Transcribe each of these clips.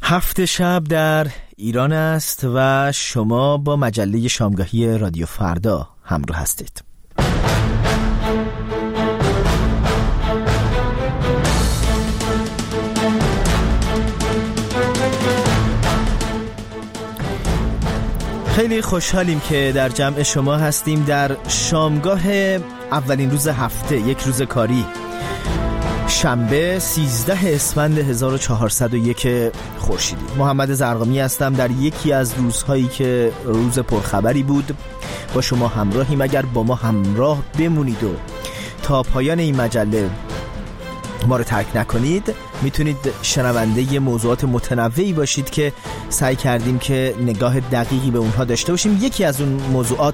هفت شب در ایران است و شما با مجله شامگاهی رادیو فردا همراه هستید. خیلی خوشحالیم که در جمع شما هستیم در شامگاه اولین روز هفته، یک روز کاری، شنبه 13 اسفند 1401 خورشیدی. محمد زرقامی هستم. در یکی از روزهایی که روز پرخبری بود با شما همراهیم. اگر با ما همراه بمونید و تا پایان این مجله ما رو ترک نکنید، میتونید شنونده موضوعات متنوعی باشید که سعی کردیم که نگاه دقیقی به اونها داشته باشیم. یکی از اون موضوعات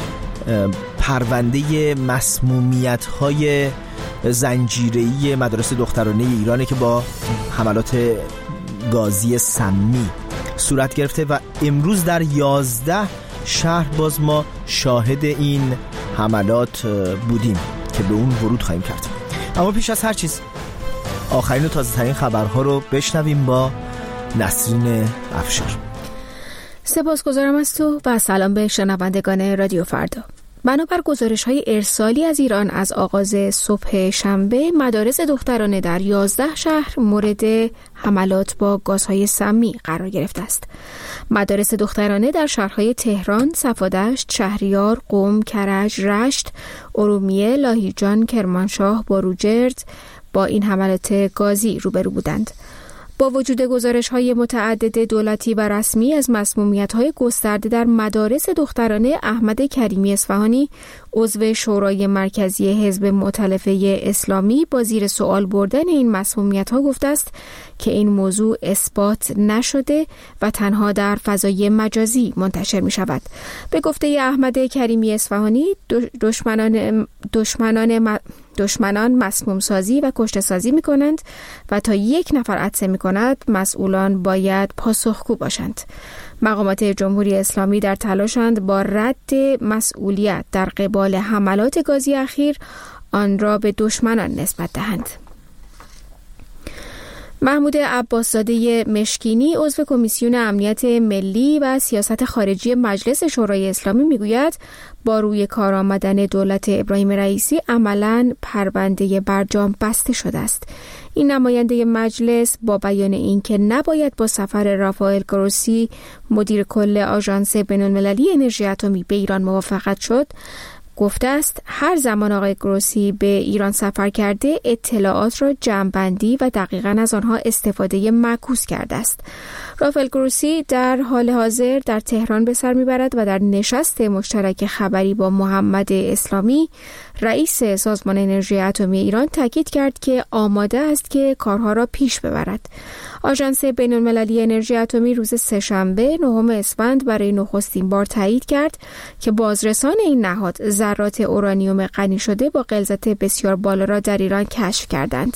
پرونده مسمومیت‌های زنجیره‌ای مدارس دخترانه ایرانه که با حملات گازی سمی صورت گرفته و امروز در 11 شهر باز ما شاهد این حملات بودیم که به اون ورود خواهیم کرد. اما پیش از هر چیز آخرین و تازه ترین خبرها رو بشنویم با نسرین افشار. سپاسگزارم از تو و سلام به شنوندگان رادیو فردا. بنابر گزارش‌های ارسالی از ایران از آغاز صبح شنبه، مدارس دخترانه در 11 شهر مورد حملات با گازهای سمی قرار گرفته است. مدارس دخترانه در شهرهای تهران، صفادشت، شهریار، قم، کرج، رشت، ارومیه، لاهیجان، کرمانشاه، باروجرد با این حملات گازی روبرو بودند. با وجود گزارش‌های متعدد دولتی و رسمی از مسمومیت‌های گسترده در مدارس دخترانه، احمد کریمی اصفهانی، عضو شورای مرکزی حزب مؤتلفه اسلامی، با زیر سوال بردن این مسمومیت‌ها گفته است که این موضوع اثبات نشده و تنها در فضای مجازی منتشر می‌شود. به گفته احمد کریمی اصفهانی، دشمنان مسموم سازی و کشته سازی می کنند و تا یک نفر عطسه می کند مسئولان باید پاسخگو باشند. مقامات جمهوری اسلامی در تلاشند با رد مسئولیت در قبال حملات گازی اخیر آن را به دشمنان نسبت دهند. محمود عباسزاده مشکینی، عضو کمیسیون امنیت ملی و سیاست خارجی مجلس شورای اسلامی، میگوید با روی کار آمدن دولت ابراهیم رئیسی عملاً پرونده برجام بسته شده است. این نماینده مجلس با بیان اینکه نباید با سفر رافائل گروسی، مدیر کل آژانس بین‌المللی انرژی اتمی، به ایران موافقت شد، گفته است هر زمان آقای گروسی به ایران سفر کرده اطلاعات را جمع‌بندی و دقیقاً از آنها استفاده معکوس کرده است. رافائل گروسی در حال حاضر در تهران به سر میبرد و در نشست مشترک خبری با محمد اسلامی، رئیس سازمان انرژی اتمی ایران، تاکید کرد که آماده است که کارها را پیش ببرد. آژانس بین‌المللی انرژی اتمی روز سه‌شنبه 9 اسفند برای نخستین بار تایید کرد که بازرسان این نهاد ذرات اورانیوم غنی شده با غلظت بسیار بالا را در ایران کشف کردند.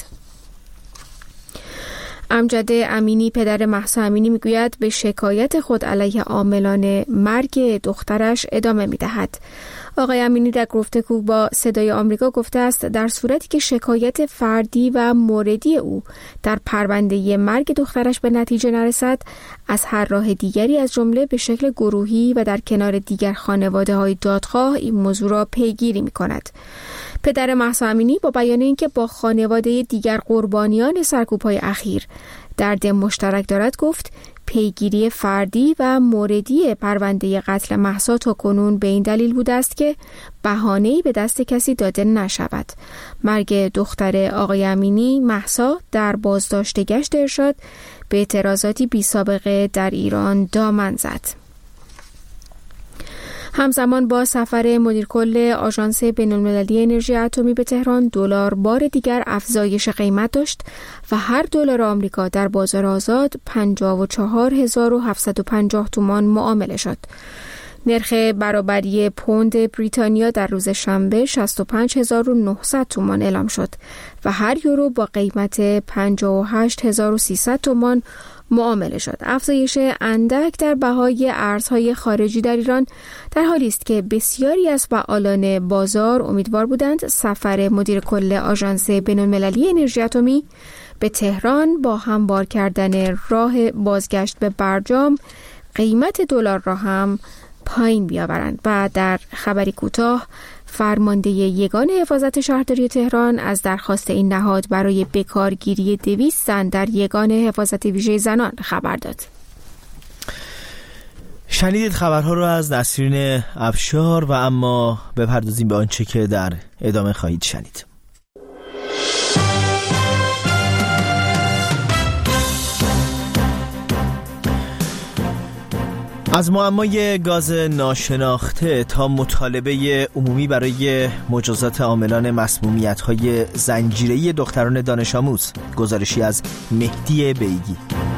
امجد امینی، پدر مهسا امینی، میگوید به شکایت خود علیه عاملان مرگ دخترش ادامه میدهد. آقای امینی در گفتگو با صدای آمریکا گفته است در صورتی که شکایت فردی و موردی او در پرونده مرگ دخترش به نتیجه نرسد، از هر راه دیگری از جمله به شکل گروهی و در کنار دیگر خانواده‌های دادخواه این موضوع را پیگیری می‌کند. پدر مهسا امینی با بیان اینکه با خانواده دیگر قربانیان سرکوب‌های اخیر درد مشترک دارد، گفت پیگیری فردی و موردی پرونده قتل مهسا تا کنون به این دلیل بوده است که بهانه‌ای به دست کسی داده نشود. مرگ دختر آقای امینی، مهسا، در بازداشت گشت ارشاد به اعتراضاتی بی سابقه در ایران دامن زد. همزمان با سفر مدیر کل آژانس بین‌المللی انرژی اتمی به تهران، دلار بار دیگر افزایش قیمت داشت و هر دلار آمریکا در بازار آزاد 54750 تومان معامله شد. نرخ برابری پوند بریتانیا در روز شنبه 65900 تومان اعلام شد و هر یورو با قیمت 58300 تومان معامله شد. افزایش اندک در بهای ارزهای خارجی در ایران در حالی است که بسیاری از فعالان بازار امیدوار بودند سفر مدیر کل آژانس بین‌المللی انرژی اتمی به تهران با هموار کردن راه بازگشت به برجام قیمت دلار را هم پایین بیاورند. و در خبری کوتاه فرمانده یگان حفاظت شهرداری تهران از درخواست این نهاد برای بکارگیری 200 زن در یگان حفاظت ویژه زنان خبر داد. شنیدید خبرها رو از نسرین افشار و اما بپردازیم به آنچه که در ادامه خواهید شنید. از معمای گاز ناشناخته تا مطالبه عمومی برای مجازات عاملان مسمومیت‌های زنجیره‌ای دختران دانش آموز، گزارشی از مهدی بیگی.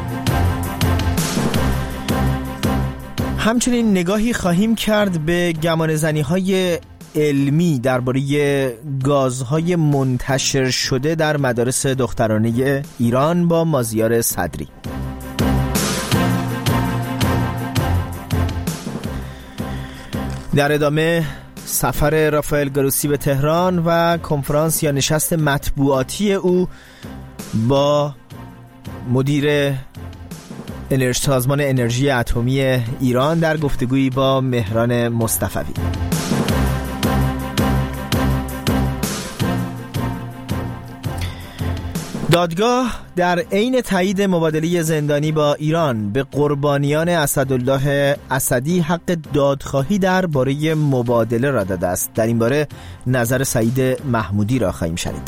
همچنین نگاهی خواهیم کرد به گمانه‌زنی‌های علمی درباره گازهای منتشر شده در مدارس دخترانه ایران با مازیار صدری. در ادامه سفر رافائل گروسی به تهران و کنفرانس یا نشست مطبوعاتی او با مدیر سازمان انرژی اتمی ایران در گفتگویی با مهران مصطفوی. دادگاه در عین تایید مبادله زندانی با ایران به قربانیان اسدالله اسدی حق دادخواهی درباره مبادله را داده است. در این باره نظر سعید محمودی را خواهیم شنید.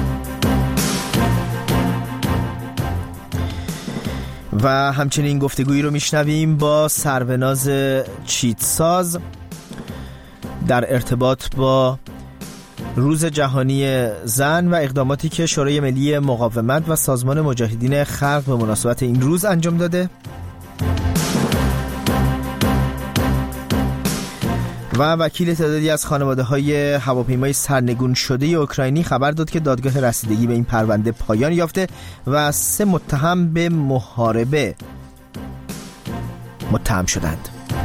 و همچنین گفتگویی رو میشنویم با سروناز چیتساز در ارتباط با روز جهانی زن و اقداماتی که شورای ملی مقاومت و سازمان مجاهدین خلق به مناسبت این روز انجام داده. و وکیل تعدادی از خانواده‌های هواپیمای سرنگون شده اوکراینی خبر داد که دادگاه رسیدگی به این پرونده پایان یافته و 3 متهم به محاربه متهم شدند.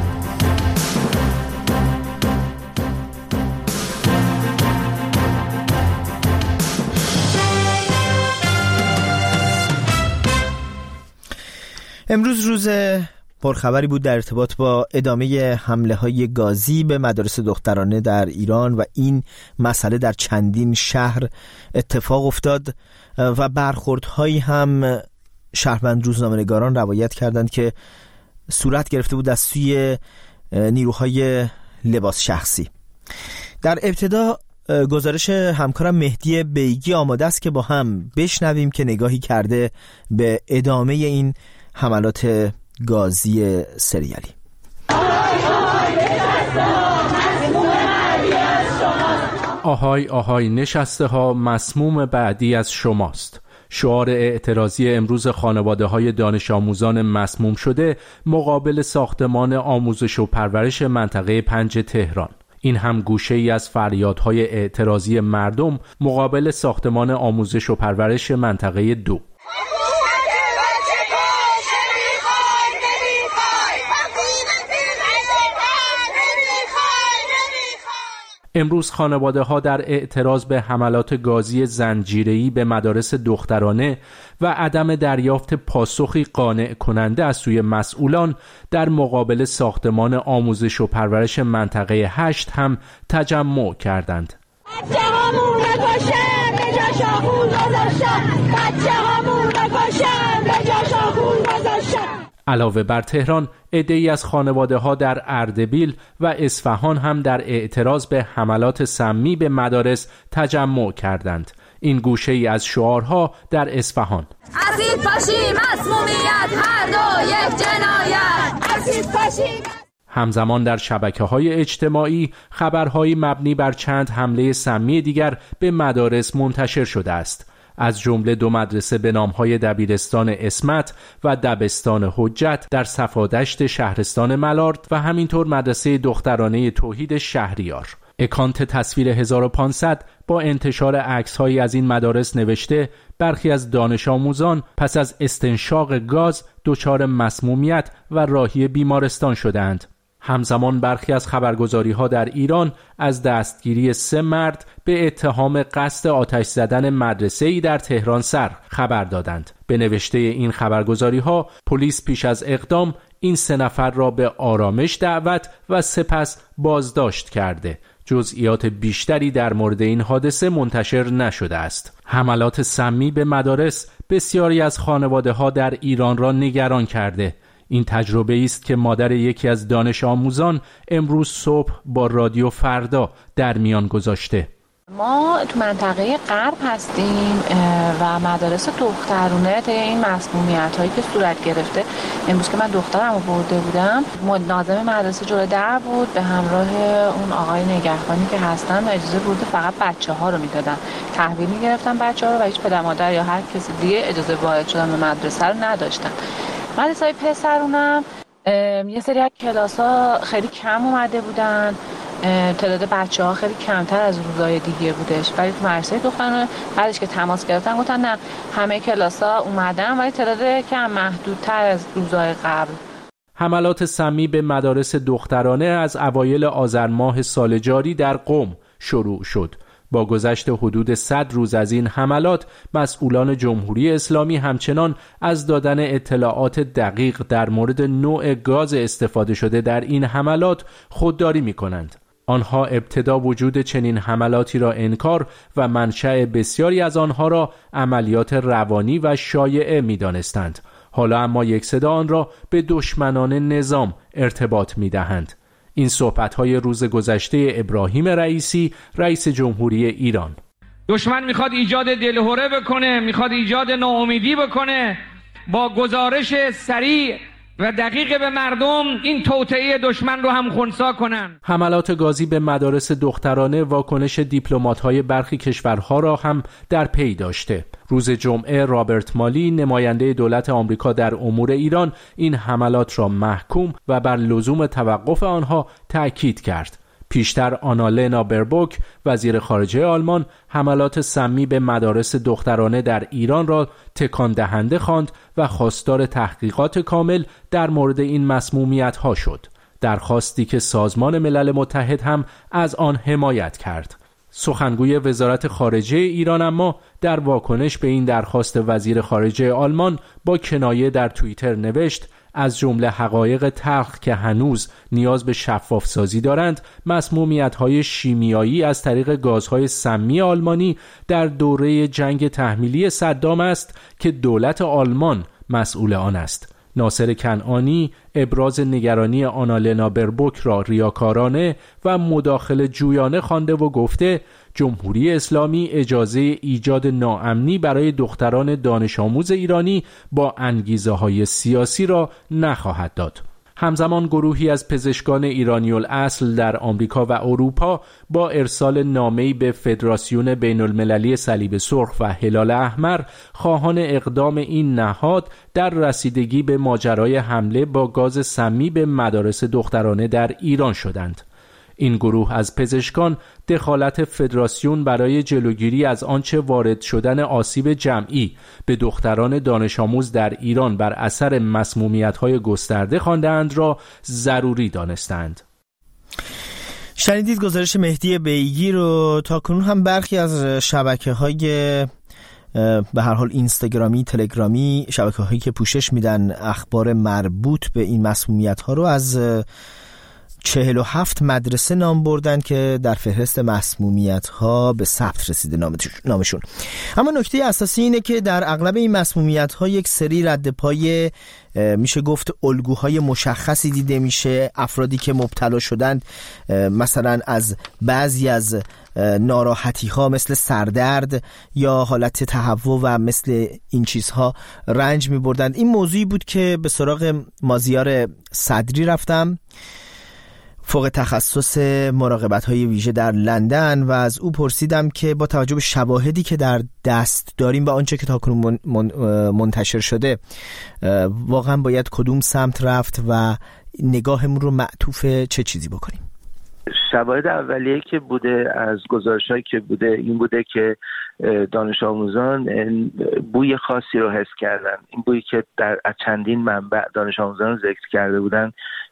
امروز روز پرخبری بود در ارتباط با ادامه حمله‌های گازی به مدارس دخترانه در ایران و این مسئله در چندین شهر اتفاق افتاد و برخوردهایی هم شهروند روزنامه‌نگاران روایت کردند که صورت گرفته بود از سوی نیروهای لباس شخصی. در ابتدا گزارش همکارم مهدی بیگی آماده است که با هم بشنویم که نگاهی کرده به ادامه این حملات گازی سریالی. آهای آهای نشسته ها، مسموم بعدی از شماست. شعار اعتراضی امروز خانواده‌های دانش آموزان مسموم شده مقابل ساختمان آموزش و پرورش منطقه 5 تهران. این هم گوشه‌ای از فریادهای اعتراضی مردم مقابل ساختمان آموزش و پرورش منطقه 2. امروز خانواده‌ها در اعتراض به حملات گازی زنجیره‌ای به مدارس دخترانه و عدم دریافت پاسخی قانع کننده از سوی مسئولان در مقابل ساختمان آموزش و پرورش منطقه 8 هم تجمع کردند. بچه‌هامون بکشن به جاش آخون گذاشتن، بچه‌هامون بکشن به جاش آخون گذاشتن. علاوه بر تهران، عده‌ای از خانواده‌ها در اردبیل و اصفهان هم در اعتراض به حملات سمی به مدارس تجمع کردند. این گوشه‌ای از شعارها در اصفهان: اسید پاشی مسمومیت، هر دو یک جنایت، اسید پاشی. همزمان در شبکه‌های اجتماعی خبرهایی مبنی بر چند حمله سمی دیگر به مدارس منتشر شده است، از جمله 2 مدرسه به نام‌های دبیرستان اسمت و دبستان حجت در صفادشت شهرستان ملارد و همینطور مدرسه دخترانه توحید شهریار. اکانت تصویر 1500 با انتشار عکس‌هایی از این مدارس نوشته برخی از دانش آموزان پس از استنشاق گاز دچار مسمومیت و راهی بیمارستان شدند. همزمان برخی از خبرگزاری‌ها در ایران از دستگیری 3 مرد به اتهام قصد آتش زدن مدرسه‌ای در تهران سر خبر دادند. به نوشته این خبرگزاری‌ها، پلیس پیش از اقدام این 3 نفر را به آرامش دعوت و سپس بازداشت کرده. جزئیات بیشتری در مورد این حادثه منتشر نشده است. حملات سمی به مدارس بسیاری از خانواده‌ها در ایران را نگران کرده. این تجربه است که مادر یکی از دانش آموزان امروز صبح با رادیو فردا در میان گذاشته. ما تو منطقه غرب هستیم و مدارس دخترونه طی این مسمومیت هایی که صورت گرفته، امروز که من دخترمو برده بودم، ناظم مدرسه جلوی در بود به همراه اون آقای نگهبانی که هستن و اجازه ورود فقط بچه‌ها رو میدادن، تحویل میگرفتن بچه‌ها رو و هیچ پدر مادر یا هر کسی دیگه اجازه وارد شدن به مدرسه رو نداشتن. مدرسه‌های پسرونم یه سری از کلاس‌ها خیلی کم اومده بودن، تعداد بچه‌ها خیلی کمتر از روزهای دیگه بودش، ولی تو مدرسه دخترانه بعدش که تماس گرفتن گفتن نه همه کلاس‌ها اومدن ولی تعداد کم محدودتر از روزهای قبل. حملات سمی به مدارس دخترانه از اوایل آذر ماه سال جاری در قم شروع شد. با گذشت حدود 100 روز از این حملات، مسئولان جمهوری اسلامی همچنان از دادن اطلاعات دقیق در مورد نوع گاز استفاده شده در این حملات خودداری می‌کنند. آنها ابتدا وجود چنین حملاتی را انکار و منشأ بسیاری از آنها را عملیات روانی و شایعه می‌دانستند. حالا اما یک صدا آن را به دشمنان نظام ارتباط می‌دهند. این صحبت‌های روز گذشته ابراهیم رئیسی، رئیس جمهوری ایران. دشمن میخواد ایجاد دلهره بکنه، میخواد ایجاد ناامیدی بکنه، با گزارش سریع و دقیق به مردم این توطئه دشمن رو هم خنثی کنن. حملات گازی به مدارس دخترانه واکنش دیپلمات‌های برخی کشورها را هم در پی داشته. روز جمعه رابرت مالی، نماینده دولت آمریکا در امور ایران، این حملات را محکوم و بر لزوم توقف آنها تأکید کرد. پیشتر آنالنا بربوک، وزیر خارجه آلمان، حملات سمی به مدارس دخترانه در ایران را تکان دهنده خواند و خواستار تحقیقات کامل در مورد این مسمومیت‌ها شد. درخواستی که سازمان ملل متحد هم از آن حمایت کرد. سخنگوی وزارت خارجه ایران اما در واکنش به این درخواست وزیر خارجه آلمان با کنایه در توییتر نوشت: از جمله حقایق تلخ که هنوز نیاز به شفاف سازی دارند، مسمومیت‌های شیمیایی از طریق گازهای سمی آلمانی در دوره جنگ تحمیلی صدام است که دولت آلمان مسئول آن است. ناصر کنعانی ابراز نگرانی آنالنا بربوک را ریاکارانه و مداخله جویانه خوانده و گفته جمهوری اسلامی اجازه ایجاد ناامنی برای دختران دانش آموز ایرانی با انگیزه‌های سیاسی را نخواهد داد. همزمان گروهی از پزشکان ایرانی الاصل در آمریکا و اروپا با ارسال نامه‌ای به فدراسیون بین‌المللی صلیب سرخ و هلال احمر خواهان اقدام این نهاد در رسیدگی به ماجرای حمله با گاز سمی به مدارس دخترانه در ایران شدند. این گروه از پزشکان دخالت فدراسیون برای جلوگیری از آنچه وارد شدن آسیب جمعی به دختران دانش آموز در ایران بر اثر مسمومیت‌های گسترده خواندند را ضروری دانستند. شنیدید گزارش مهدی بیگی رو. تاکنون هم برخی از شبکه‌های به هر حال اینستاگرامی، تلگرامی، شبکه‌هایی که پوشش میدن اخبار مربوط به این مسمومیت‌ها رو از 47 مدرسه نام بردن که در فهرست مسمومیت‌ها به ثبت رسیده نامشون. اما نکته اساسی اینه که در اغلب این مسمومیت‌ها یک سری رد پای میشه گفت الگوهای مشخصی دیده میشه. افرادی که مبتلا شدند مثلا از بعضی از ناراحتی‌ها مثل سردرد یا حالت تهوع و مثل این چیزها رنج می‌بردند. این موضوعی بود که به سراغ مازیار صدری رفتم، فوق تخصص مراقبت‌های ویژه در لندن، و از او پرسیدم که با توجه به شواهدی که در دست داریم و آنچه که تاکنون منتشر شده واقعا باید کدوم سمت رفت و نگاهمون رو معطوف چه چیزی بکنیم؟ شواهد اولیه که بوده از گزارش‌هایی که بوده این بوده که دانش آموزان بوی خاصی رو حس کردن. این بویی که در چندین منبع دانش آموزان رو ذکر کرده بودن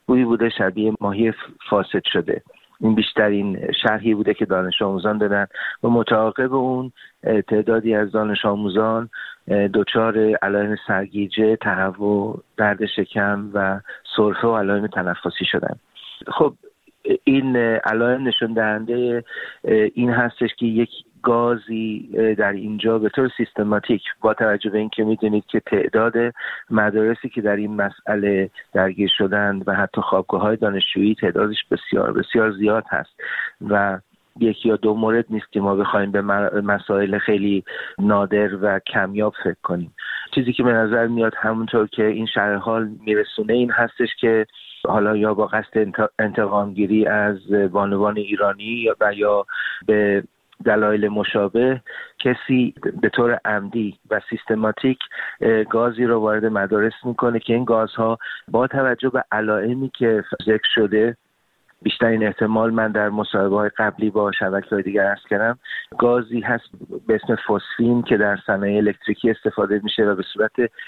بویی بوده شبیه ماهی فاسد شده. این بیشترین شرحی بوده که دانش آموزان دادن و متعاقب اون تعدادی از دانش آموزان دچار علائم سرگیجه، تهوع، درد شکم و سرفه و علائم تنفسی شدن. خب این علائم نشون دهنده این هستش که یک گازی در اینجا به طور سیستماتیک، با توجه به اینکه میدونید که تعداد مدارسی که در این مسئله درگیر شدند و حتی خوابگاه‌های دانشجویی تعدادش بسیار بسیار زیاد هست و یکی یا دو مورد نیست که ما بخوایم به مسائل خیلی نادر و کمیاب فکر کنیم. چیزی که به نظر میاد همونطور که این شرح حال میرسونه این هستش که حالا یا با قصد انتقامگیری از بانوان ایرانی و یا به دلایل مشابه کسی به طور عمدی و سیستماتیک گازی رو وارد مدارس میکنه که این گازها با توجه به علائمی که ذکر شده، بیشترین احتمال من در مصاحبه‌های قبلی با شبکه‌های دیگر عرض کردم، گازی هست به اسم فسفین که در صنایع الکتریکی استفاده میشه و به صورت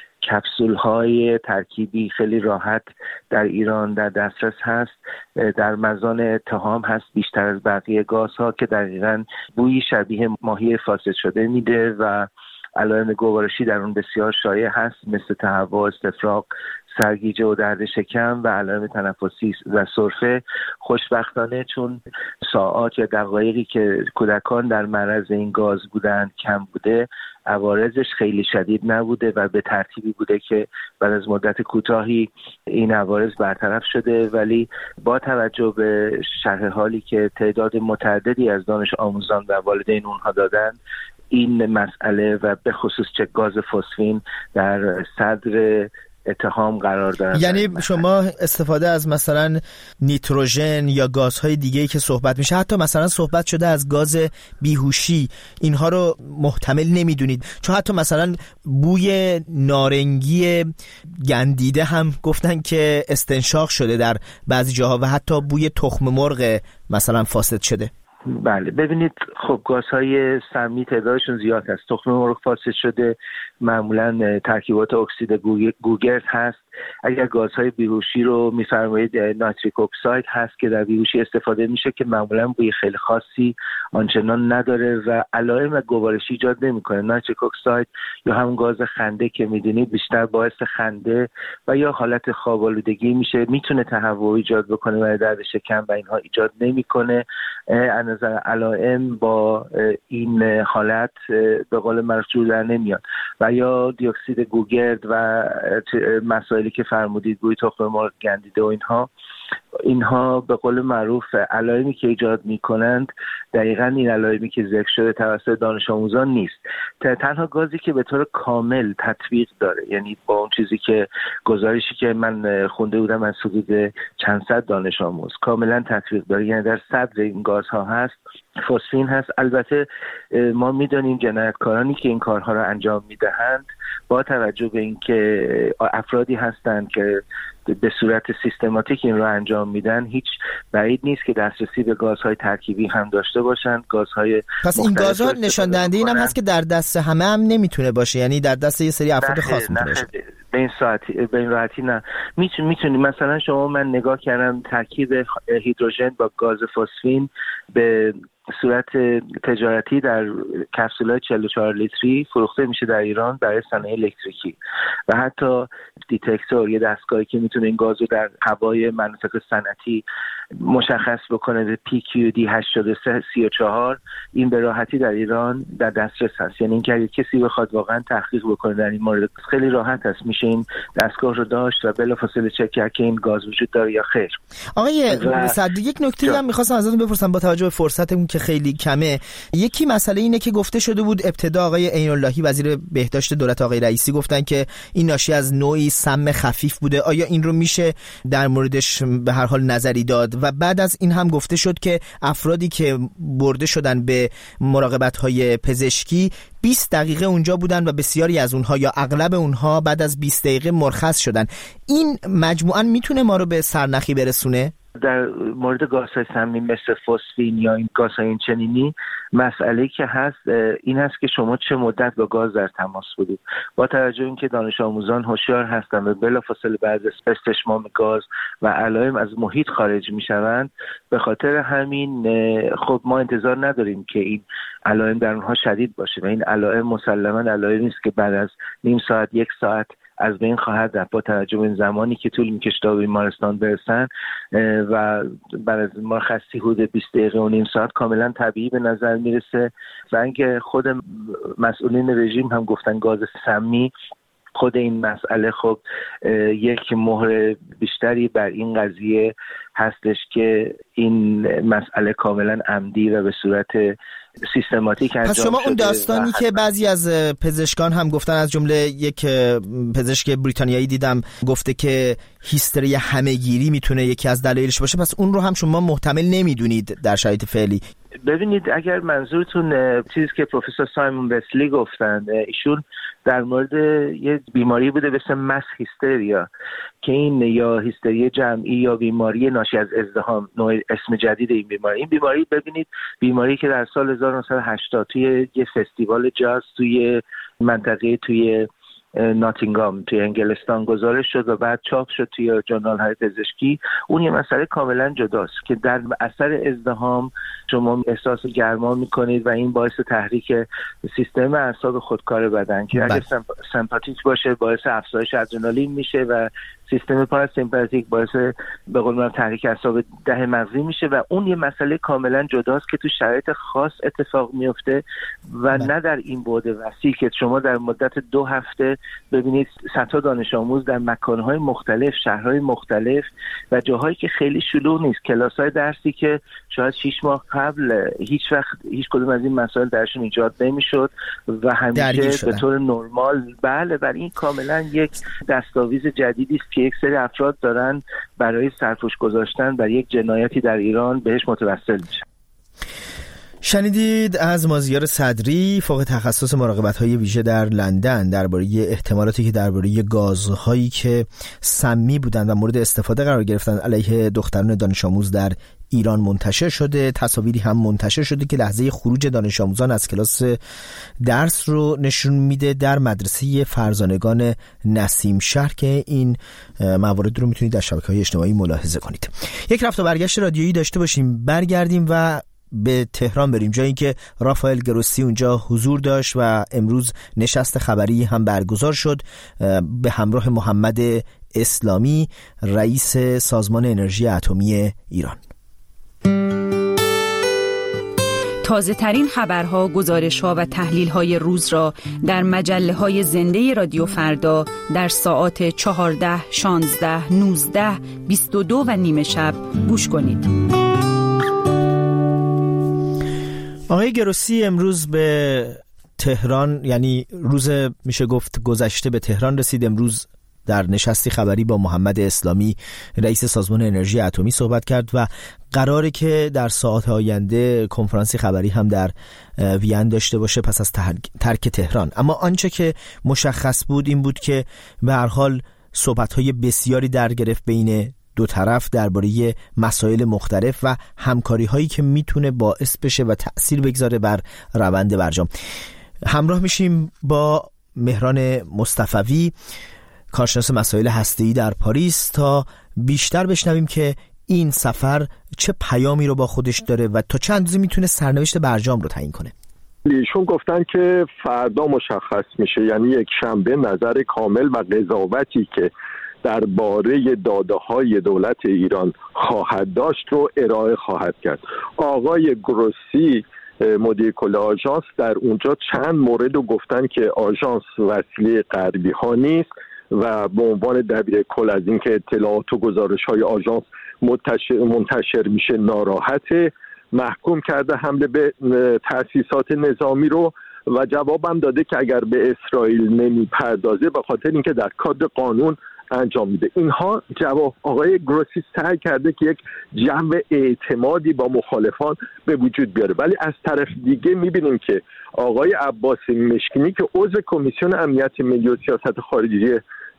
کپسول‌های ترکیبی خیلی راحت در ایران در دسترس هست. در مزان اتهام هست بیشتر از بقیه گازها که دقیقاً بویی شبیه ماهی فاسد شده میده و علائم گوارشی در اون بسیار شایع هست، مثل تهوع، استفراغ، سرگیجه و درد شکم و علائم تنفسی و سرفه. خوشبختانه چون ساعات یا دقایقی که کودکان در معرض این گاز بودند کم بوده، عوارضش خیلی شدید نبوده و به ترتیبی بوده که بعد از مدت کوتاهی این عوارض برطرف شده. ولی با توجه به شرح حالی که تعداد متعددی از دانش آموزان و والدین اونها دادن، این مسئله و به خصوص چه گاز فسفین در صدر اتهام قرار دارد. یعنی شما استفاده از مثلا نیتروژن یا گازهای دیگه‌ای که صحبت میشه، حتی مثلا صحبت شده از گاز بیهوشی، اینها رو محتمل نمیدونید؟ چون حتی مثلا بوی نارنگی گندیده هم گفتن که استنشاق شده در بعضی جاها و حتی بوی تخم مرغ مثلا فاسد شده. بله ببینید، خب گازهای سمی تعدادشون زیاد هست. تخم مرغ فاسد شده معمولا ترکیبات اکسید گوگرد هست. اگر گازهای بیهوشی رو میفرمایید، نایتریک اکساید هست که در بیهوشی استفاده میشه که معمولا بوی خیلی خاصی آنچنان نداره و علائم و گوارشی ایجاد نمیکنه. نایتریک اکساید یا همون گاز خنده که میدونید بیشتر باعث خنده و یا حالت خواب‌آلودگی میشه، میتونه تهوع ایجاد بکنه و درد شکم و اینها ایجاد نمیکنه. از نظر علائم با این حالت به قول معروف جور در نمیاد. و یا دی اکسید گوگرد و مسائلی که فرمودید، بوی تخم مرغ گندیده و اینها به قول معروف علائمی که ایجاد میکنند دقیقاً این علائمی که ذکر شده توسط دانش آموزان نیست. تنها گازی که به طور کامل تطبیق داره، یعنی با اون چیزی که گزارشی که من خونده بودم از حدود چند صد دانش آموز کاملا تطبیق داره، یعنی در صدر این گازها هست، فسفین هست. البته ما میدونیم جنایتکارانی که این کارها را انجام میدهند با توجه به اینکه افرادی هستند که به صورت سیستماتیک این را انجام میدن، هیچ بعید نیست که دسترسی به گازهای ترکیبی هم داشته باشند. گازهای پس این گازها نشان دهنده این هم هست که در دست همه هم نمیتونه باشه، یعنی در دست یه سری افراد خاص میتونه باشه. به این راحتی نه. میتونی مثلا شما، من نگاه کردم ترکیب هیدروژن با گاز فسفین به صورت تجارتی در کپسول‌های 44 لیتری فروخته میشه در ایران برای صنایع الکتریکی و حتی دیتکتور، یه دستگاهی که میتونه این گاز رو در هوای مناطق صنعتی مشخص بکنه به PQD 8334، این به راحتی در ایران در دسترس هست. یعنی اینکه کسی بخواد واقعا تحقیق بکنه در این مورد خیلی راحت است، میشه این دستگاه رو داشت و بلافاصله چک کرد که این گاز وجود داره یا خیر. آقای صدری، یک نکته هم می‌خواستم ازتون بپرسم با توجه به فرصتمون که خیلی کمه. یکی مسئله اینه که گفته شده بود ابتدا آقای عین‌اللهی وزیر بهداشت دولت آقای رئیسی گفتن که این ناشی از نوعی سم خفیف بوده. آیا این رو میشه در موردش به هر حال نظری داد؟ و بعد از این هم گفته شد که افرادی که برده شدن به مراقبت‌های پزشکی 20 دقیقه اونجا بودن و بسیاری از اونها یا اغلب اونها بعد از 20 دقیقه مرخص شدن. این مجموعاً میتونه ما رو به سرنخی برسونه؟ در مورد گازهای سمی مثل فسفین یا این گازهای این چنینی مسئله که هست این هست که شما چه مدت با گاز در تماس بودید. با توجه به اینکه دانش آموزان هوشیار هستند و بلافاصله بعد از استشمام گاز و علائم از محیط خارج میشوند، به خاطر همین خب ما انتظار نداریم که این علائم در اونها شدید باشه و این علائم مسلماً علائمی است که بعد از نیم ساعت یک ساعت از بین خواهد رفت با توجه به زمانی که طول می‌کشه تا به بیمارستان برسن و بعد از مرخصی حدود 20 دقیقه و نیم ساعت کاملا طبیعی به نظر میرسه. و اینکه خود مسئولین رژیم هم گفتن گاز سمی، خود این مسئله خب یک مهر بیشتری بر این قضیه هستش که این مسئله کاملا عمدی و به صورت سیستماتیک انجام شده. پس شما اون داستانی که بعضی از پزشکان هم گفتن، از جمله یک پزشک بریتانیایی دیدم گفته که هیستری همه‌گیری میتونه یکی از دلایلش باشه، پس اون رو هم شما محتمل نمیدونید در شرایط فعلی؟ ببینید، اگر منظورتون چیزی که پروفسور سایمون وسلی گفتن، ایشون در مورد یه بیماری بوده به اسم مس هیستریا که این یا هیستری جمعی یا بیماری ناشی از ازدحام، نوع اسم جدید این بیماری. این بیماری ببینید بیماری که در سال 1980 توی یه فستیوال جاز توی منطقه توی ناتینگهام توی انگلستان گزارش شد و بعد چاپ شد توی ژورنال‌های پزشکی. اون یه مسئله کاملا جداست که در اثر ازدحام شما احساس گرما میکنید و این باعث تحریک سیستم اعصاب خودکار بدن که اگه سمپاتیک باشه باعث افزایش ادرنالین میشه و سیستم پاراسیمپاتیک باعث به قول من تحریک اعصاب ده مغزی میشه و اون یه مسئله کاملا جداست که تو شرایط خاص اتفاق میفته و نه در این بعد وسیع که شما در مدت 2 هفته ببینید صدها دانش آموز در مکانهای مختلف، شهرهای مختلف و جاهایی که خیلی شلوغ نیست، کلاس‌های درسی که شاید 6 ماه قبل هیچ وقت هیچ کدوم از این مسائل درشون ایجاد نمیشد و همیشه به طور نرمال. بله، برای این کاملا یک دستاویز جدیدی است که یک سری افراد دارن برای سرپوش گذاشتن بر یک جنایتی در ایران بهش متوسل میشن. شنیدید از مازیار صدری، فوق تخصص مراقبت‌های ویژه در لندن، درباره احتمالاتی که درباره گازهایی که سمی بودند و مورد استفاده قرار گرفتن علیه دختران دانش آموز در ایران منتشر شده. تصاویری هم منتشر شده که لحظه خروج دانش آموزان از کلاس درس رو نشون میده در مدرسه فرزانگان نسیم شهر که این موارد رو میتونید در شبکه‌های اجتماعی ملاحظه کنید. یک رفت و برگشت رادیویی داشته باشیم، برگردیم و به تهران بریم، جایی که رافائل گروسی اونجا حضور داشت و امروز نشست خبری هم برگزار شد به همراه محمد اسلامی، رئیس سازمان انرژی اتمی ایران. تازه ترین خبرها، گزارش‌ها و تحلیل‌های روز را در مجله‌های زنده رادیو فردا در ساعات 14، 16، 19، 22 و نیم شب گوش کنید. آقای گروسی امروز به تهران، یعنی روز میشه گفت گذشته به تهران رسید. امروز در نشستی خبری با محمد اسلامی، رئیس سازمان انرژی اتمی صحبت کرد و قراره که در ساعات آینده کنفرانسی خبری هم در وین داشته باشه پس از ترک تهران. اما آنچه که مشخص بود این بود که به هر حال صحبت‌های بسیاری در گرفت بین دو طرف درباره مسائل مختلف و همکاری‌هایی که میتونه باعث بشه و تأثیر بگذاره بر روند برجام. همراه میشیم با مهران مصطفوی، کارشناس مسائل هسته‌ای در پاریس، تا بیشتر بشنویم که این سفر چه پیامی رو با خودش داره و تا چه اندازه میتونه سرنوشت برجام رو تعیین کنه. ایشون گفتن که فردا مشخص میشه، یعنی یک شنبه نظر کامل و قضاوتی که درباره داده‌های دولت ایران خواهد داشت رو ارائه خواهد کرد. آقای گروسی مدیر کل آژانس در اونجا چند مورد رو گفتن که آژانس وسیله غربی ها نیست و به عنوان دبیر کل از اینکه اطلاعات و گزارش های آژانس منتشر میشه ناراحته. محکوم کرده حمله به تأسیسات نظامی رو و جوابم داده که اگر به اسرائیل نمیپردازه به خاطر اینکه در کادر قانون انجام میده. اینها جواب آقای گروسی سعی کرده که یک جنب اعتمادی با مخالفان به وجود بیاره، ولی از طرف دیگه میبینیم که آقای عباس مشکینی که عضو کمیسیون امنیت ملی و سیاست خارجی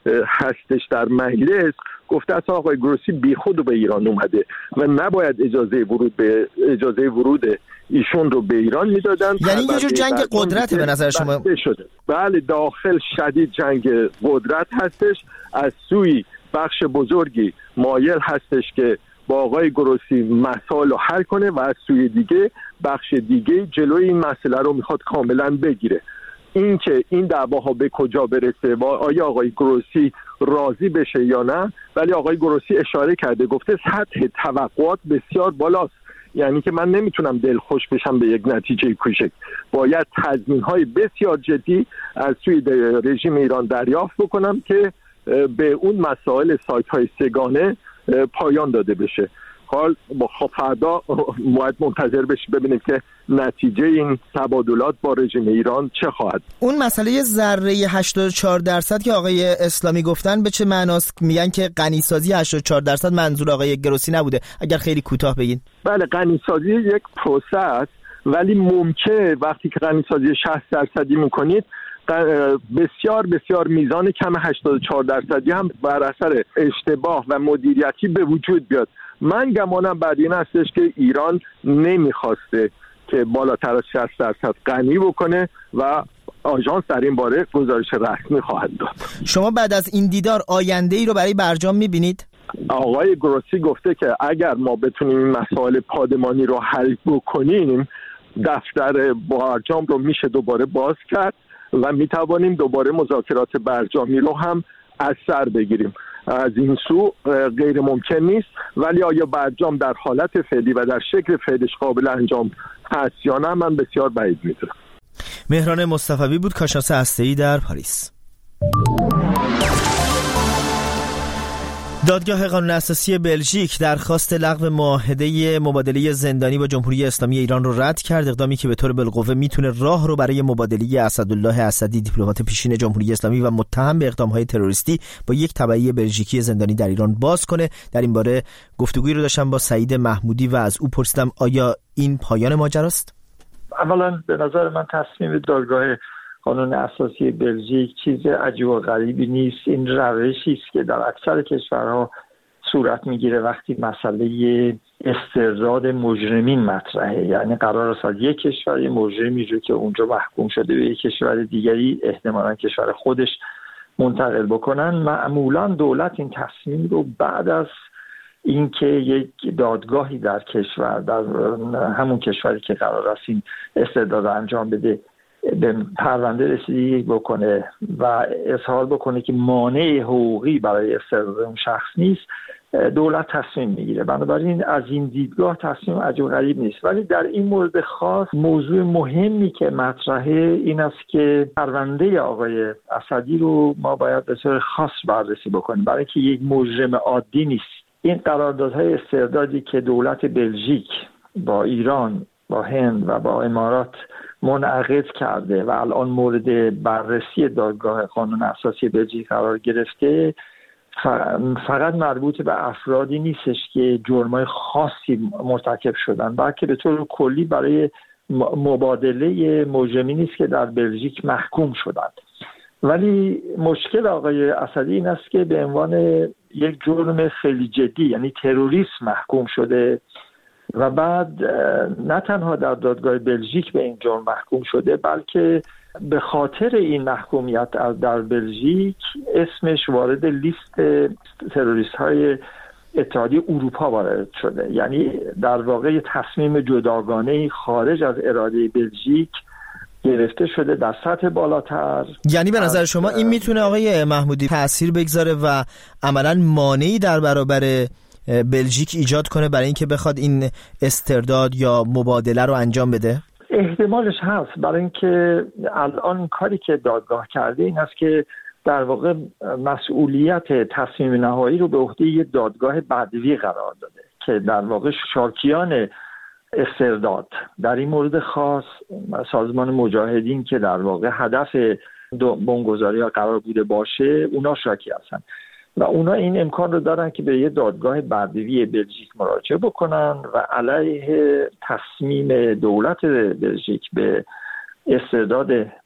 هستش در مجلس گفته اصلا آقای گروسی بیخود به ایران اومده و نباید اجازه ورود ایشون رو به ایران میدادن. یعنی یه جور جنگ قدرت به نظر شما شده؟ بله، داخل شدید جنگ قدرت هستش. از سوی بخش بزرگی مایل هستش که با آقای گروسی مسائل رو حل کنه و از سوی دیگه بخش دیگه جلوی این مسئله رو میخواد کاملا بگیره. این که این دعواها به کجا برسه و آیا آقای گروسی راضی بشه یا نه، ولی آقای گروسی اشاره کرده، گفته سطح توقعات بسیار بالاست، یعنی که من نمیتونم دلخوش بشم به یک نتیجه کوچک، باید تضمین‌های بسیار جدی از سوی رژیم ایران دریافت بکنم که به اون مسائل سایت‌های سگانه پایان داده بشه. حال با فردا باید منتظر بشیم ببینیم که نتیجه این تبادلات با رژیم ایران چه خواهد. اون مسئله ذره 84% که آقای اسلامی گفتن به چه معناست؟ میگن که غنیسازی 84% منظور آقای گروسی نبوده. اگر خیلی کوتاه بگین. بله، غنیسازی یک پروسه است، ولی ممکنه وقتی که غنیسازی 60% میکنید بسیار بسیار میزان کم 84% هم بر اثر اشتباه و مدیریتی به وجود بیاد. من گمانم بعد این هستش که ایران نمیخواسته که بالاتر از 60% غنی بکنه و آژانس در این باره گزارش رسمی خواهد داد. شما بعد از این دیدار آینده ای رو برای برجام میبینید؟ آقای گروسی گفته که اگر ما بتونیم این مسائل پادمانی رو حل بکنیم، دفتر برجام رو میشه دوباره باز کرد و میتوانیم دوباره مذاکرات برجامی رو هم از سر بگیریم. از این سو غیر ممکن نیست، ولی آیا برجام در حالت فعلی و در شکل فعلیش قابل انجام هست یا نه، من بسیار بعید میدونم. مهران مصطفی بود، کارشناس هسته‌ای در پاریس. دادگاه قانون اساسی بلژیک درخواست لغو معاهده مبادله زندانی با جمهوری اسلامی ایران رو رد کرد، اقدامی که به طور بالقوه میتونه راه رو برای مبادله اسدالله اسدی، دیپلمات پیشین جمهوری اسلامی و متهم به اقدام‌های تروریستی، با یک تبعی بلژیکی زندانی در ایران باز کنه. در این باره گفتگویی رو داشتم با سعید محمودی و از او پرسیدم آیا این پایان ماجراست؟ اولا به نظر من تصمیم دادگاه قانون اساسی بلژیک چیز عجیب و غریبی نیست. این روشی است که در اکثر کشورها صورت میگیره وقتی مسئله استرداد مجرمین مطرحه، یعنی قرار است از یک کشور مجرمی رو که اونجا محکوم شده به یک کشور دیگری، احتمالاً کشور خودش، منتقل بکنن. معمولاً دولت این تصمیم رو بعد از اینکه یک دادگاهی در کشور، در همون کشوری که قرار است این استرداد انجام بده، به پرونده رسیدگی بکنه و اظهار بکنه که مانع حقوقی برای استرداد اون شخص نیست، دولت تصمیم میگیره. بنابراین از این دیدگاه تصمیم عجیب غریب نیست. ولی در این مورد خاص موضوع مهمی که مطرحه این است که پرونده آقای اسدی رو ما باید به طور خاص بررسی بکنیم، برای که یک مجرم عادی نیست. این قراردادهای استردادی که دولت بلژیک با ایران، با هند و با امارات منعقد کرده و الان مورد بررسی دادگاه قانون اساسی بلژیک قرار گرفته، فقط مربوط به افرادی نیستش که جرمای خاصی مرتکب شدن، بلکه به طور کلی برای مبادله مجرمین است که در بلژیک محکوم شدند. ولی مشکل آقای اسدی این است که به عنوان یک جرم خیلی جدی، یعنی تروریسم، محکوم شده و بعد نه تنها در دادگاه بلژیک به این جرم محکوم شده، بلکه به خاطر این محکومیت در بلژیک اسمش وارد لیست تروریست های اتحادیه اروپا وارد شده. یعنی در واقع تصمیم جداگانه خارج از اراده بلژیک گرفته شده در سطح بالاتر. یعنی به نظر شما این میتونه آقای محمودی تأثیر بگذاره و عملاً مانعی در برابر بلژیک ایجاد کنه برای اینکه بخواد این استرداد یا مبادله رو انجام بده؟ احتمالش هست، برای اینکه الان کاری که دادگاه کرده این است که در واقع مسئولیت تصمیم نهایی رو به عهده یک دادگاه بدوی قرار داده که در واقع شاکیان استرداد، در این مورد خاص سازمان مجاهدین که در واقع هدف بمبگذاری ها قرار بوده باشه، اونا شاکی هستن و اونا این امکان رو دارن که به یه دادگاه بدوی بلژیک مراجعه بکنن و علیه تصمیم دولت بلژیک به استرداد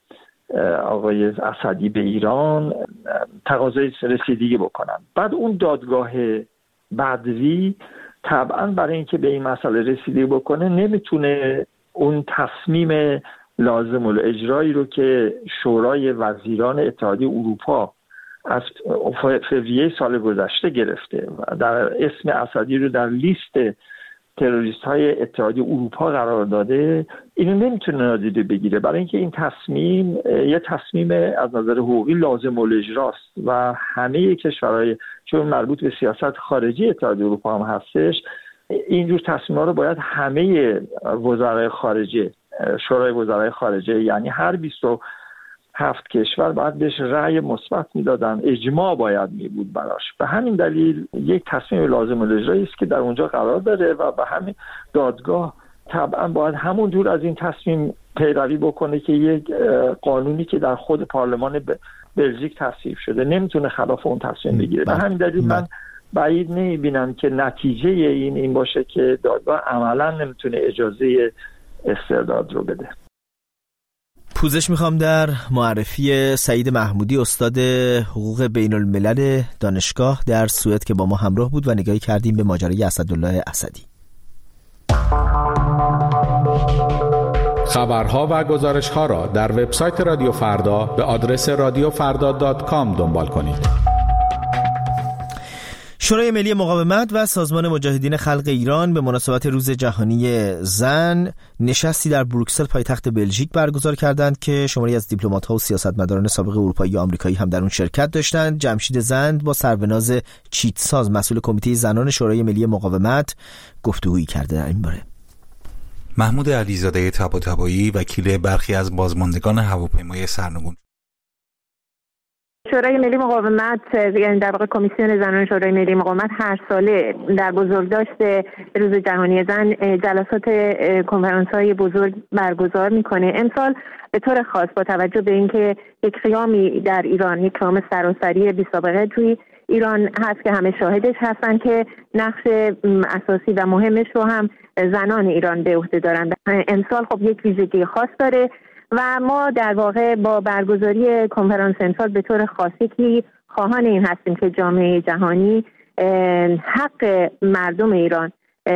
آقای اسدی به ایران تقاضای رسیدگی بکنن. بعد اون دادگاه بدوی طبعا برای اینکه به این مسئله رسیدگی بکنه نمیتونه اون تصمیم لازم الاجرایی رو که شورای وزیران اتحادیه اروپا از فوریه سال گذشته گرفته و در اسم اسدی رو در لیست تروریست های اتحادیه اروپا قرار داده، اینو نمیتونه نادیده بگیره، برای اینکه این تصمیم یه تصمیم از نظر حقوقی لازم الاجراست و همه کشورهای، چون مربوط به سیاست خارجی اتحادیه اروپا هم هستش، اینجور تصمیم‌ها رو باید همه وزرای خارجه، شورای وزرای خارجه، یعنی هر 27 کشور باید بهش رأی مثبت میدادن، اجماع باید می بود براش. به همین دلیل یک تصمیم لازم الاجرایی است که در اونجا قرار داره و به همین دادگاه طبعا باید همون جور از این تصمیم پیروی بکنه که یک قانونی که در خود پارلمان بلژیک تصویب شده نمیتونه خلاف اون تصمیم بگیره. به همین دلیل من بعید نمیبینم که نتیجه این باشه که دادگاه عملا نمیتونه اجازه استرداد رو بده. پوزش میخوام در معرفی سعید محمودی، استاد حقوق بین الملل دانشگاه در سوئد که با ما همراه بود و نگاهی کردیم به ماجرای اسدالله اسدی. خبرها و گزارشها را در وبسایت رادیو فردا به آدرس radiofarda.com دنبال کنید. شورای ملی مقاومت و سازمان مجاهدین خلق ایران به مناسبت روز جهانی زن نشستی در بروکسل پایتخت بلژیک برگزار کردند که شماری از دیپلمات‌ها و سیاستمداران سابق اروپایی و آمریکایی هم در اون شرکت داشتند. جمشید زند با سروناز چیتساز مسئول کمیته زنان شورای ملی مقاومت گفتگویی کرده در این باره. محمود علیزاده طباطبایی وکیل برخی از بازماندگان هواپیمای سرنگون شورای ملی مقاومت، یعنی در واقع کمیسیون زنان شورای ملی مقاومت، هر ساله در بزرگداشت روز جهانی زن جلسات کنفرانس‌های بزرگ برگزار میکنه. امسال به طور خاص با توجه به اینکه یک قیامی در ایران، یک قیام سراسری بی سابقه توی ایران هست که همه شاهدش هستن که نقش اساسی و مهمش رو هم زنان ایران به عهده دارن. امسال خب یک ویژگی خاص داره و ما در واقع با برگزاری کنفرانس امسال به طور خاصی که خواهان این هستیم که جامعه جهانی حق مردم ایران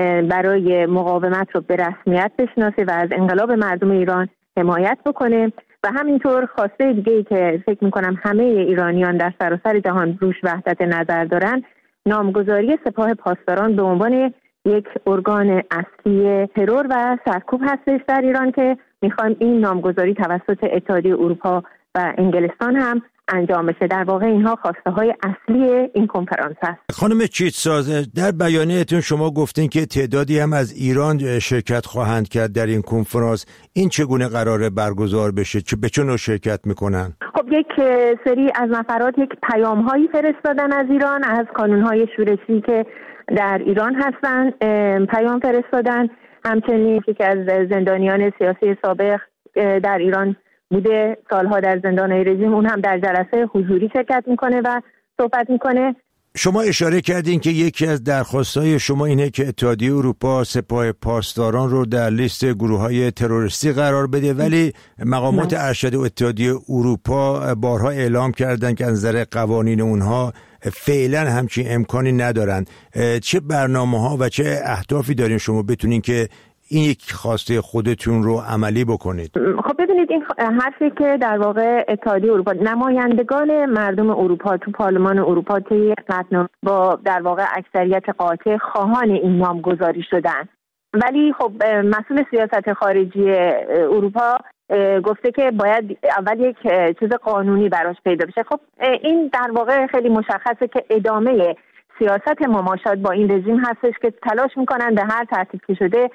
برای مقاومت رو به رسمیت بشناسه و از انقلاب مردم ایران حمایت بکنه و همینطور خواسته دیگه‌ای که فکر می‌کنم همه ایرانیان در سراسر جهان روش وحدت نظر دارن، نامگذاری سپاه پاسداران به عنوان یک ارگان اصلی ترور و سرکوب هستش در ایران که میخوایم این نامگذاری توسط اتحادیه اروپا و انگلستان هم انجام بشه. در واقع اینها خواسته های اصلی این کنفرانس هست. خانم چیتساز، در بیانیه‌تون شما گفتین که تعدادی هم از ایران شرکت خواهند کرد در این کنفرانس. این چگونه قراره برگزار بشه؟ به چه نوع شرکت میکنن؟ خب یک سری از نفرات یک پیام هایی فرستادن از ایران، از کانونهای شورشی که در ایران هستن پیام فرستادن. همچنین که از زندانیان سیاسی سابق در ایران بوده، سالها در زندانهای رژیم، اون هم در جلسه حضوری شرکت میکنه و صحبت میکنه. شما اشاره کردین که یکی از درخواست‌های شما اینه که اتحادیه اروپا سپاه پاسداران رو در لیست گروه‌های تروریستی قرار بده، ولی مقامات ارشد اتحادیه اروپا بارها اعلام کردن که از نظر قوانین اونها فعلا همچین امکانی ندارن. چه برنامه‌ها و چه اهدافی دارین شما بتونین که این یک خواسته خودتون رو عملی بکنید؟ خب ببینید، این حرفی که در واقع اتحادیه اروپا، نمایندگان مردم اروپا تو پارلمان اروپا طی قطعنامه با در واقع اکثریت قاطع خواهان این نامگذاری شدن، ولی خب مسئول سیاست خارجی اروپا گفته که باید اول یک چیز قانونی براش پیدا بشه. خب این در واقع خیلی مشخصه که ادامه سیاست مماشات با این رژیم هستش که تلاش میکنن به هر ترتیب که شده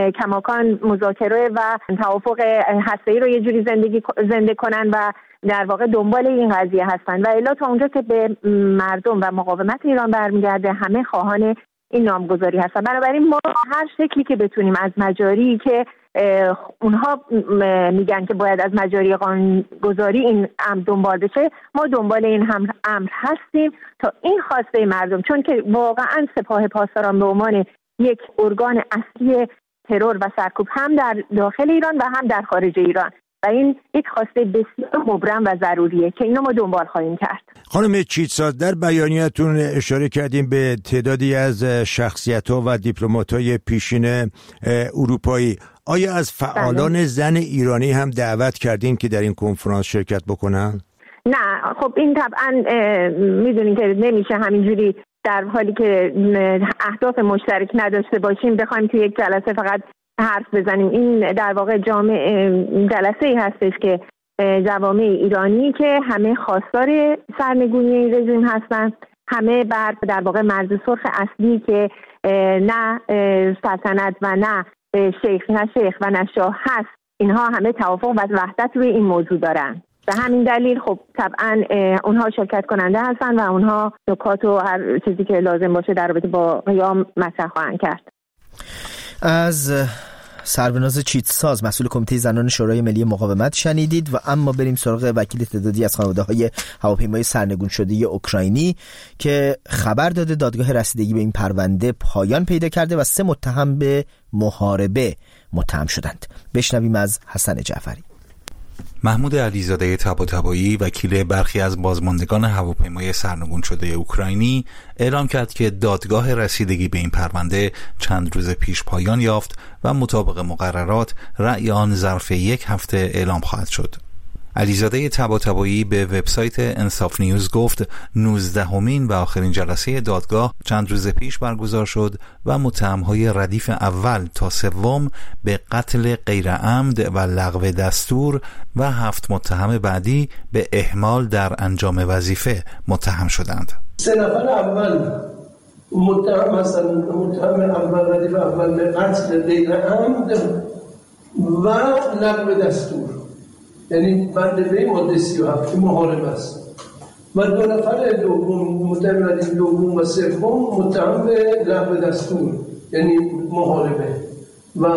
کماکان مذاکره و توافق هسته‌ای رو یه جوری زنده کنن و در واقع دنبال این قضیه هستن و الا تا اونجا که به مردم و مقاومت ایران برمیگرده همه خواهان این نامگذاری هستن. بنابراین ما هر شکلی که بتونیم از مجاری که اونها میگن که باید از مجاری قانونگذاری این امر دنبال بشه، ما دنبال این امر هستیم تا این خواسته مردم، چون که واقعا سپاه پاسداران به عنوان یک ارگان اصلی ترور و سرکوب هم در داخل ایران و هم در خارج ایران و این یک خواسته بسیار مبرم و ضروریه که اینو ما دنبال خواهیم کرد. خانم چیتساز، در بیانیه‌تون اشاره کردیم به تعدادی از شخصیت‌ها و دیپلمات‌های پیشین اروپایی. آیا از فعالان زن ایرانی هم دعوت کردین که در این کنفرانس شرکت بکنن؟ نه، خب این طبعا میدونین که نمیشه همینجوری در حالی که اهداف مشترک نداشته باشیم بخوایم توی یک جلسه فقط حرف بزنیم. این در واقع جلسه‌ای هستش که جوامع ایرانی که همه خواستار سرنگونی این رژیم هستن، همه بر در واقع مرز سرخ اصلی که نه سلطنت و نه شیخ و نه شاه هست، اینها همه توافق و وحدت روی این موضوع دارن. به همین دلیل خب طبعا اونها شرکت کننده هستن و اونها نکات و هر چیزی که لازم باشه در رابطه با قیام مطرح خواهند کرد. از سربناز چیتساز، مسئول کمیته زنان شورای ملی مقاومت شنیدید. و اما بریم سراغ وکیل تعدادی از خانواده‌های هواپیمای سرنگون شده اوکراینی که خبر داده دادگاه رسیدگی به این پرونده پایان پیدا کرده و 3 متهم به محاربه متهم شدند. بشنویم از حسن جعفری. محمود علیزاده طباطبایی، وکیل برخی از بازماندگان هواپیمای سرنگون شده اوکراینی، اعلام کرد که دادگاه رسیدگی به این پرونده چند روز پیش پایان یافت و مطابق مقررات رأی آن ظرف 1 هفته اعلام خواهد شد. علیزاده طباطبایی به وبسایت انصاف نیوز گفت 19مین و آخرین جلسه دادگاه چند روز پیش برگزار شد و متهم‌های ردیف اول تا 3 به قتل غیر عمد و لغو دستور و 7 متهم بعدی به اهمال در انجام وظیفه متهم شدند. 3 نفر اول متهم هستند. متهم اول ردیف اول به قتل غیر عمد و لغو دستور، یعنی بند به ماده 37 که محاربه است، و 2 نفر دوم متهم ردیف دوم و 3 متهم به لغو دستور یعنی محاربه و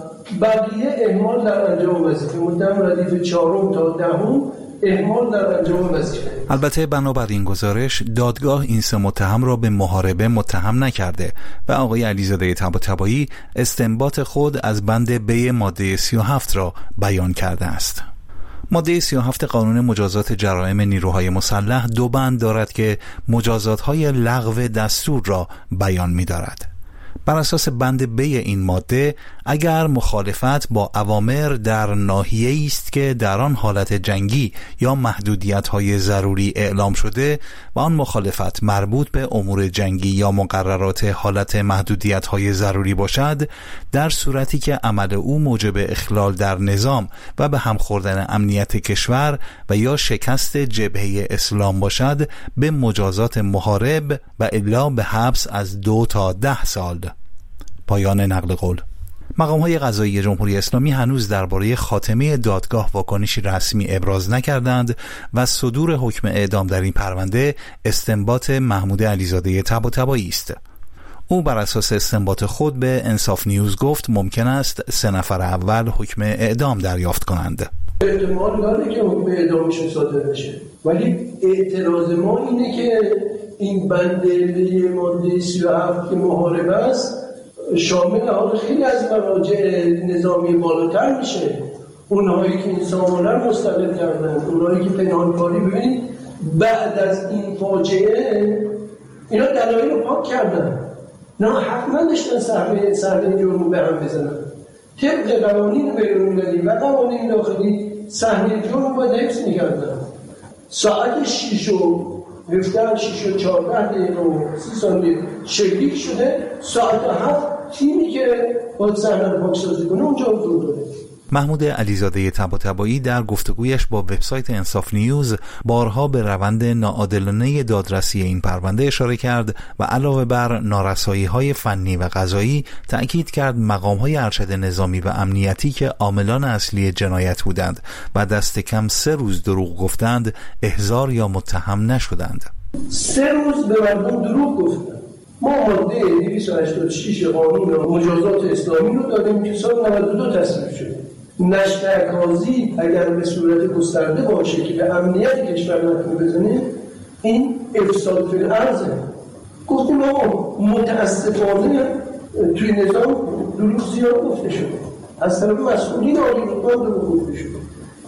بقیه اهمال در انجام وظیفه. متهم ردیف 4 تا 10 اهمال در انجام وظیفه. البته بنابر این گزارش دادگاه این 3 متهم را به محاربه متهم نکرده و آقای علیزاده طباطبایی استنباط خود از بند ب ماده 37 را بیان کرده است. ماده 37 قانون مجازات جرائم نیروهای مسلح 2 بند دارد که مجازات‌های لغو دستور را بیان می‌دارد. بر اساس بند ب این ماده، اگر مخالفت با اوامر در ناحیه‌ای است که در آن حالت جنگی یا محدودیت‌های ضروری اعلام شده و آن مخالفت مربوط به امور جنگی یا مقررات حالت محدودیت‌های ضروری باشد، در صورتی که عمل او موجب اخلال در نظام و به هم خوردن امنیت کشور و یا شکست جبهه اسلام باشد، به مجازات محارب و الا به حبس از 2 تا 10 سال. پایان نقل قول. مقام‌های قضایی جمهوری اسلامی هنوز درباره خاتمه دادگاه واکنشی رسمی ابراز نکردند و صدور حکم اعدام در این پرونده استنباط محمود علیزاده طباطبایی است. او بر اساس استنباط خود به انصاف نیوز گفت ممکن است 3 نفر اول حکم اعدام دریافت کنند. احتمال داره که حکم اعدامشون صادر بشه، ولی اعتراض ما اینه که این بنده ماده 37 که محاربه است شامل حال خیلی از مراجع نظامی بالاتر میشه. اونهایی که این سامانه مستقل کردن، اونهایی که پنهانکاری، ببینید بعد از این فاجعه اینا دلایل رو پاک کردن، نه حتما داشتن صحنه جرم رو به هم بزنن. طبق قوانین بین‌المللی و قوانین داخلی صحنه جرم رو باید حفظ میکردن. ساعت 6 و 14 و 30 ثانیه شلیک شده، ساعت 7 تیمی که باید صحنه رو پاکسازی کنه اونجا حضور داره. محمود علیزاده طباطبایی در گفتگویش با وبسایت انصاف نیوز بارها به روند ناعادلانه دادرسی این پرونده اشاره کرد و علاوه بر نارسایی‌های فنی و قضایی تأکید کرد مقام‌های ارشد نظامی و امنیتی که عاملان اصلی جنایت بودند و دست کم 3 روز دروغ گفتند احضار یا متهم نشدند. 3 روز به مردم دروغ گفتند. ما ماده 286 قانون مجازات اسلامی رو دادیم که سال 92 تصویب شده. نشر عکازی اگر به صورت گسترده باشه که به امنیت کشور نتونه بزنه، این افساد فی الارضه. گفتیم آقا متاسفانه توی نظام دروغ زیاد گفته شده، از طرف مسئولین عالی رتبه دروغ گفته شده.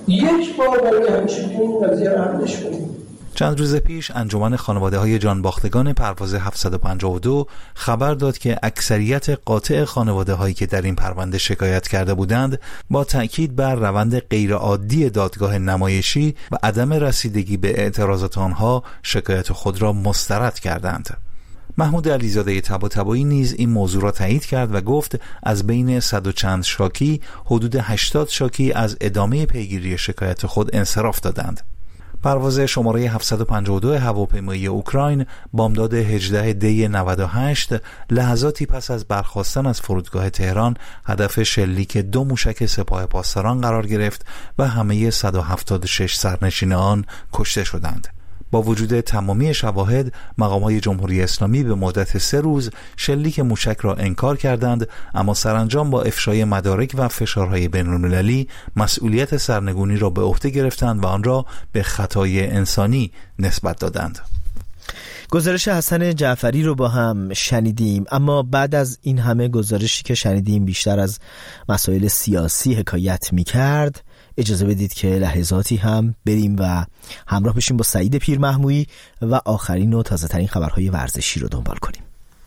یک بار برای همیشه این قضیه رو حلش کنیم. چند روز پیش انجمن خانواده‌های جانباختگان پرواز 752 خبر داد که اکثریت قاطع خانواده‌هایی که در این پرونده شکایت کرده بودند با تأکید بر روند غیرعادی دادگاه نمایشی و عدم رسیدگی به اعتراضات آنها شکایت خود را مسترد کردند. محمود علیزاده طباطبایی نیز این موضوع را تایید کرد و گفت از بین 100 و چند شاکی حدود 80 شاکی از ادامه پیگیری شکایت خود انصراف دادند. پرواز شماره 752 هواپیمایی اوکراین بامداد 18 دی 98 لحظاتی پس از برخاستن از فرودگاه تهران هدف شلیک 2 موشک سپاه پاسداران قرار گرفت و همه 176 سرنشین آن کشته شدند. با وجود تمامی شواهد، مقامات جمهوری اسلامی به مدت 3 روز شلیک موشک را انکار کردند، اما سرانجام با افشای مدارک و فشارهای بین‌المللی مسئولیت سرنگونی را به عهده گرفتند و آن را به خطای انسانی نسبت دادند. گزارش حسن جعفری رو با هم شنیدیم، اما بعد از این همه گزارشی که شنیدیم بیشتر از مسائل سیاسی حکایت می‌کرد، اجازه بدید که لحظاتی هم بریم و همراه بشیم با سعید پیرمحمودی و آخرین و تازه ترین خبرهای ورزشی رو دنبال کنیم.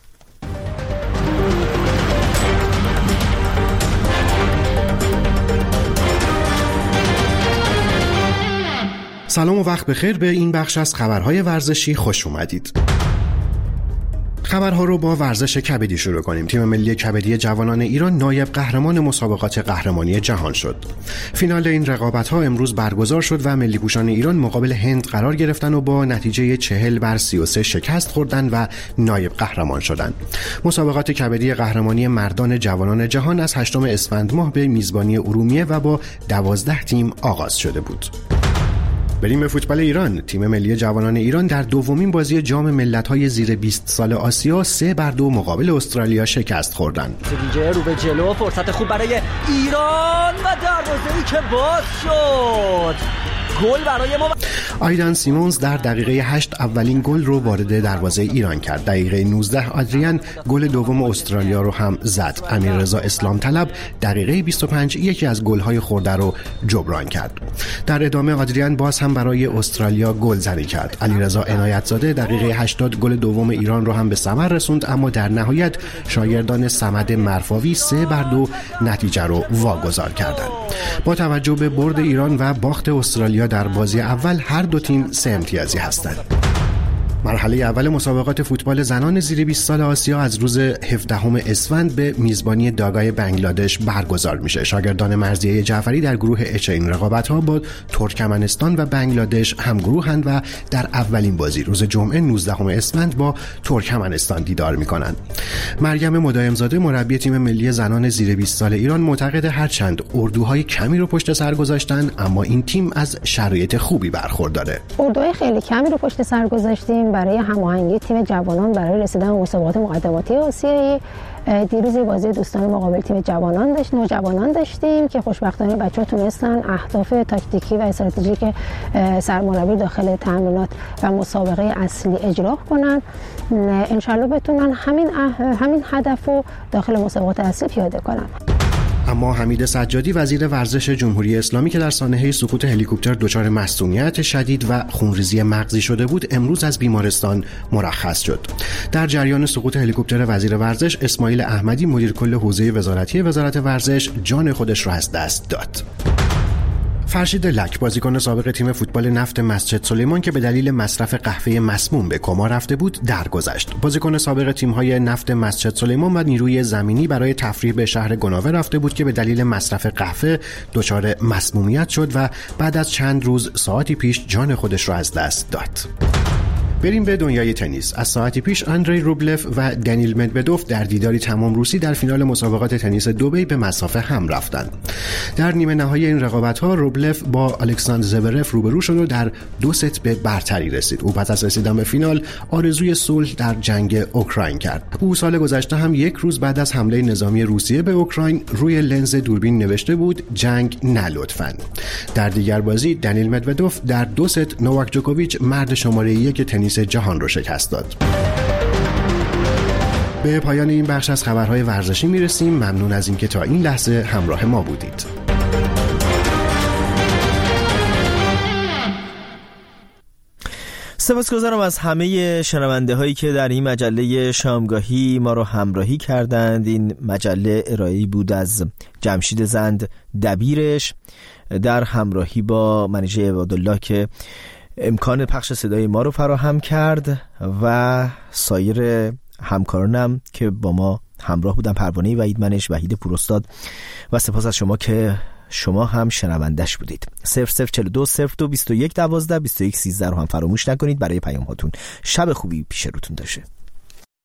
سلام و وقت بخیر، به این بخش از خبرهای ورزشی خوش اومدید. خبرها رو با ورزش کبدی شروع کنیم. تیم ملی کبدی جوانان ایران نایب قهرمان مسابقات قهرمانی جهان شد. فینال این رقابت‌ها امروز برگزار شد و ملی‌پوشان ایران مقابل هند قرار گرفتن و با نتیجه 40-33 شکست خوردند و نایب قهرمان شدند. مسابقات کبدی قهرمانی مردان جوانان جهان از 8 اسفند ماه به میزبانی ارومیه و با 12 تیم آغاز شده بود. بریم به فوتبال ایران. تیم ملی جوانان ایران در دومین بازی جام ملت‌های زیر 20 سال آسیا 3-2 مقابل استرالیا شکست خوردند. دیگه رو به جلو، فرصت خوب برای ایران و دروازه‌ای که باز شد. گل برای ما. آیدان سیمونز در دقیقه 8 اولین گل رو وارد دروازه ایران کرد. دقیقه 19 آدریان گل دوم استرالیا رو هم زد. امیررضا اسلام طلب دقیقه 25 یکی از گل‌های خورده رو جبران کرد. در ادامه آدریان باز هم برای استرالیا گلزنی کرد. علیرضا عنایت‌زاده دقیقه 80 گل دوم ایران رو هم به ثمر رسوند، اما در نهایت شاگردان صمد مرفاوی 3-2 نتیجه رو واگذار کردند. با توجه به برد ایران و باخت استرالیا در بازی اول، هر دو تیم 3 امتیازی هستند. مرحله اول مسابقات فوتبال زنان زیر 20 سال آسیا از روز 17 اسفند به میزبانی داگای بنگلادش برگزار میشه. شاگردان مرضیه جعفری در گروه اچ این رقابت‌ها با ترکمنستان و بنگلادش همگروهند و در اولین بازی روز جمعه 19 اسفند با ترکمنستان دیدار میکنند. مریم مدایمزاده مربی تیم ملی زنان زیر 20 سال ایران معتقد هرچند اردوهای کمی رو پشت سر گذاشتن، اما این تیم از شرایط خوبی برخورداره. اردوهای خیلی کمی رو پشت سر گذاشتیم برای هماهنگی تیم جوانان برای رسیدن به مسابقات مقدماتی آسیایی. دیروز بازی دوستانه مقابل تیم نوجوانان داشتیم که خوشبختانه بچه‌ها تونستن اهداف تاکتیکی و استراتژیک سرمربی داخل تمرینات و مسابقه اصلی اجرا کنن. انشالله بتونن همین هدف رو داخل مسابقات اصلی پیاده کنن. اما حمید سجادی وزیر ورزش جمهوری اسلامی که در سانحه سقوط هلیکوپتر دچار مصدومیت شدید و خونریزی مغزی شده بود، امروز از بیمارستان مرخص شد. در جریان سقوط هلیکوپتر وزیر ورزش اسماعیل احمدی مدیر کل حوزه وزارتی وزارت ورزش جان خودش را از دست داد. فرشید لک بازیکن سابق تیم فوتبال نفت مسجد سلیمان که به دلیل مصرف قهوه مسموم به کما رفته بود درگذشت. بازیکن سابق تیم‌های نفت مسجد سلیمان و نیروی زمینی برای تفریح به شهر گناوه رفته بود که به دلیل مصرف قهوه دچار مسمومیت شد و بعد از چند روز ساعتی پیش جان خودش را از دست داد. بریم به دنیای تنیس. از ساعتی پیش آندری روبلف و دنیل مدودوف در دیداری تمام روسی در فینال مسابقات تنیس دبی به مسافه هم رفتند. در نیمه نهایی این رقابت‌ها روبلف با الکساندر زورف روبرو شد و در 2 ست به برتری رسید. او پس از رسیدن به فینال آرزوی صلح در جنگ اوکراین کرد. او سال گذشته هم 1 روز بعد از حمله نظامی روسیه به اوکراین روی لنز دوربین نوشته بود جنگ نه لطفاً. در دیگر بازی دنیل مدودوف در 2 ست نوواک جوکوویچ مرد شماره 1 تنیس جهان رو شکست داد. به پایان این بخش از خبرهای ورزشی میرسیم. ممنون از اینکه تا این لحظه همراه ما بودید. سپاسگزارم از همه شنونده هایی که در این مجله شامگاهی ما رو همراهی کردند. این مجله ارائه‌ای بود از جمشید زند دبیرش در همراهی با منیژه عبادالله که امکان پخش صدای ما رو فراهم کرد و سایر همکارانم که با ما همراه بودن، پروانه وحیدمنش، وحید پوراستاد و سپاس از شما که شما هم شنوندش بودید. 0042 02 21 12 21 13 رو هم فراموش نکنید برای پیام هاتون. شب خوبی پیش روتون باشه.